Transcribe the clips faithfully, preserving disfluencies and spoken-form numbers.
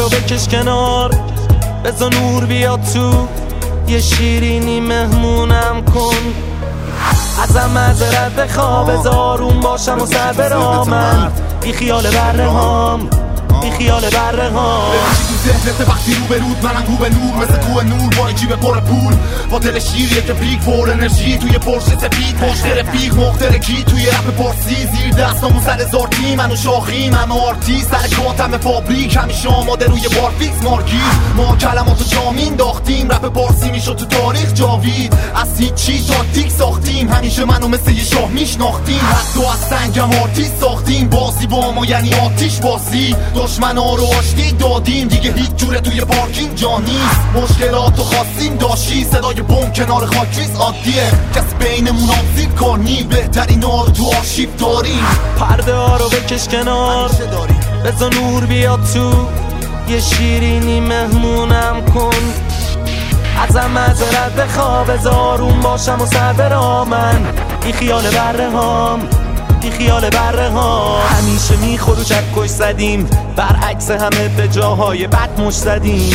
رو بکش کنار، بذار نور بیاد تو، یه شیرینی مهمونم کن. ازم معذرت بخواه، بذار آروم باشم و سر برامن. بی خیال بره هام، بی خیال بره هام. ذهنت وقتی رو به رود، منم رو به نور، مثل کوه نور با جیب پر پول، با دل شیریه که پیک پر انرژی، توی پرشه سفید پشت رفیق مخترکی، توی رپ پارسی زیر دستامون سر زارتی، منو شاخی همه آرتی، سر کاتم فابریک همیشه آماده روی بار فیکس مارگیر. ما کلماتو جامین داختیم، رپ پارسی میشد تو تاریخ جاوید، از هیچی تاکتیک ساختیم، همیشه منو مثل یه شاه میشناختیم، حتی از سنگم آرتیست ساختیم، بازی با ما یعنی آتیش بازی، دشمنا رو آشتی دادیم، دیگه هیچ جوره توی پارکینگ جا نیست، مشکلاتو خواستیم داشتی، صدای بم کنار خاکریز عادیه، کسی بینمون آمزید کار نی، بهترین ها رو تو آرشیو داریم. پرده ها رو بکش کنار، بذار نور بیاد تو، یه شیرینی مهمونم کن. ازم معذرت بخواه، بذار آروم باشم و سر برامن. بی خیال بره هام، بی خیال بره ها. همیشه میخور و چکش زدیم، برعکس همه به جاهای بد مش زدیم،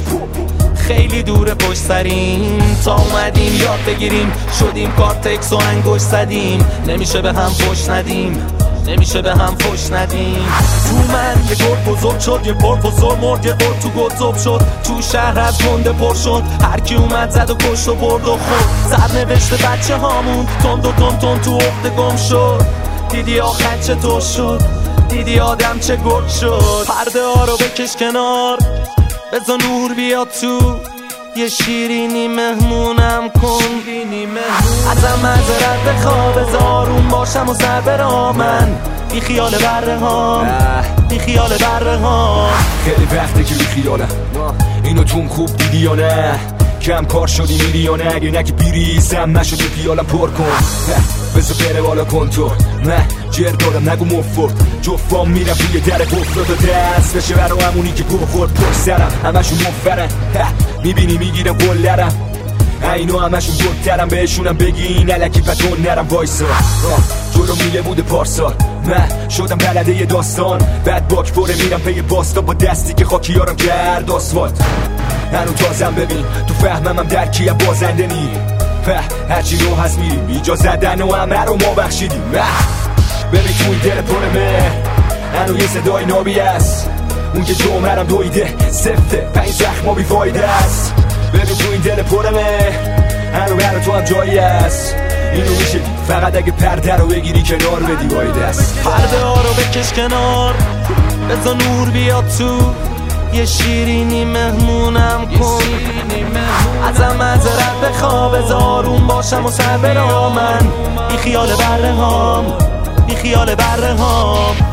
خیلی دور پشت سریم تا اومدیم یاد بگیریم، شدیم کارتکس و انگوش زدیم، نمیشه به هم فش ندیم، نمیشه به هم فش ندیم. تو من یه گرد بزرگ شد، یه پرفسور مرد، یه قرد تو گذب شد، تو شهر از گنده پر شد، هر کی اومد زد و کشت و برد و خورد، سرنوشت بچه هامون تند و تند تند تو عقده گم شد. دیدی آخر چطور شد، دیدی آدم چه گرد شد. پرده ها رو بکش کنار، بذار نور بیاد تو، یه شیرینی مهمونم کن. ازم معذرت بخواه، بذار آروم باشم و سر برامن. بی خیال بره هام، بی خیال بره هام. خیلی وقته که بی خیالم، اینو توم خوب دیدی یا نه؟ کم کار شدی میری یا نه؟ اگه نگه بیریزم نشدی پیالم پر کن، بذار بره بالا کن تو، نه جر دارم نگو مفت، جفام میرم توی در گفت و دست بشه برا همونی که گو خورد پر سرم، همشون مفرن میبینی میگیرم گلرم، اینو همشون گلترم، بهشونم بگی این علکی پتون نرم وایسا. جلو میله بوده پارسال، من شدم بلده یه داستان، بعد باک پره میرم پی باستا، با دستی که خاکیارم کرد آسفالت. هنو تازم ببین تو فهمم هم درکی هم بازنده نی، هرچی رو هست میریم ایجا زدن و همه رو ما بخشیدیم. ببین تو این دل پرمه هنو یه صدای نابی است، اون که جمعرم دویده سفته پنج زخم و بیفایده است. ببین تو این دل پرمه هنو برا تو هم جایی است، اینو میشه دی فقط اگه پرده رو بگیری کنار بدی وایده است. پرده ها رو بکش کنار، بذار نور بیاد تو، یه شیرینی مهمونم کن. ازم معذرت بخواه، بذار آروم باشم و سر برامن. بی خیال بره هام، بی خیال بره هام.